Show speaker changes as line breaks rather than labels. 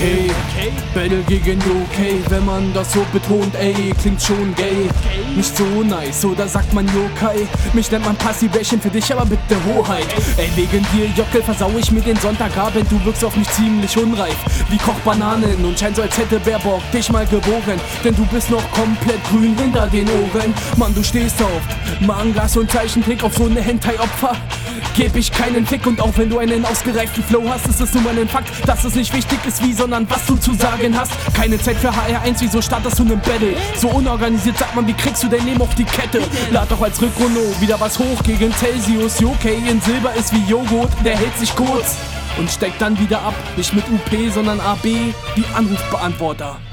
Okay, Battle gegen UK, wenn man das so betont, ey, klingt schon gay. Nicht so nice, oder sagt man Yokai? Mich nennt man Passivation, für dich aber bitte Hoheit. Ey, wegen dir, Jockel, versau ich mir den Sonntagabend. Du wirkst auf mich ziemlich unreif, wie Kochbananen. Und scheint so, als hätte Baerbock dich mal geboren. Denn du bist noch komplett grün hinter den Ohren. Mann, du stehst auf Mangas und Zeichentrick, auf so eine Hentai-Opfer geb ich keinen Fick. Und auch wenn du einen ausgereiften Flow hast, ist es nur mal ein Fakt, dass es nicht wichtig ist wie, sondern was du zu sagen hast. Keine Zeit für HR1, wieso startest du nen Battle? So unorganisiert, sagt man, wie kriegst du dein Leben auf die Kette? Lad doch als Rückrunde wieder was hoch gegen Celsius. Okay, in Silber ist wie Joghurt, der hält sich kurz und steckt dann wieder ab. Nicht mit UP, sondern AB, wie Anrufbeantworter.